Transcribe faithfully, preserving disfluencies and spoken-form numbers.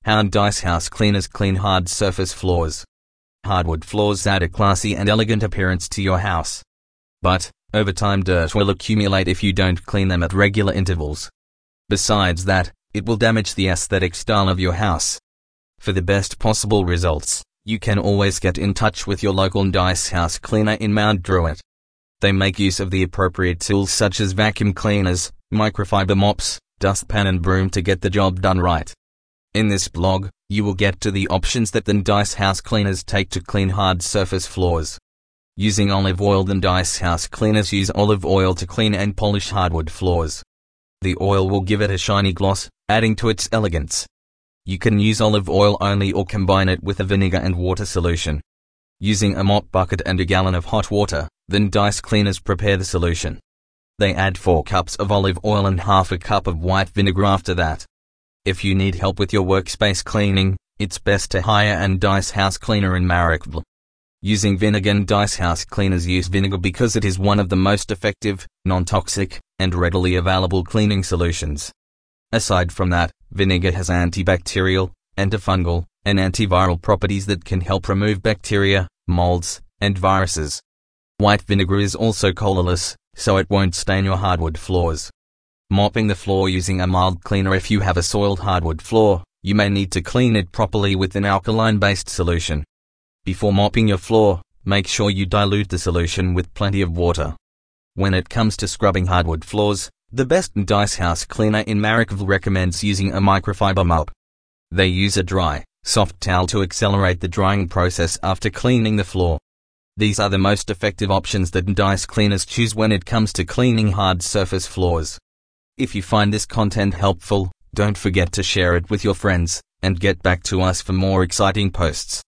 How Ndice House Cleaners Clean Hard Surface Floors. Hardwood floors add a classy and elegant appearance to your house. But, over time dirt will accumulate if you don't clean them at regular intervals. Besides that, it will damage the aesthetic style of your house. For the best possible results, you can always get in touch with your local Ndice House Cleaner in Mount Druitt. They make use of the appropriate tools such as vacuum cleaners, microfiber mops, dustpan and broom to get the job done right. In this blog, you will get to the options that the Ndice House Cleaners take to clean hard surface floors. Using olive oil. The Ndice House Cleaners use olive oil to clean and polish hardwood floors. The oil will give it a shiny gloss, adding to its elegance. You can use olive oil only or combine it with a vinegar and water solution. Using a mop bucket and a gallon of hot water, the Ndice Cleaners prepare the solution. They add four cups of olive oil and half a cup of white vinegar after that. If you need help with your workspace cleaning, it's best to hire an Ndice House Cleaner in Marrickville. Using vinegar. Ndice House Cleaners use vinegar because it is one of the most effective, non-toxic, and readily available cleaning solutions. Aside from that, vinegar has antibacterial, antifungal, and antiviral properties that can help remove bacteria, molds, and viruses. White vinegar is also colorless, so it won't stain your hardwood floors. Mopping the floor. Using a mild cleaner. If you have a soiled hardwood floor, you may need to clean it properly with an alkaline-based solution. Before mopping your floor, make sure you dilute the solution with plenty of water. When it comes to scrubbing hardwood floors, the best Ndice House Cleaner in Marrickville recommends using a microfiber mop. They use a dry, soft towel to accelerate the drying process after cleaning the floor. These are the most effective options that Ndice Cleaners choose when it comes to cleaning hard surface floors. If you find this content helpful, don't forget to share it with your friends, and get back to us for more exciting posts.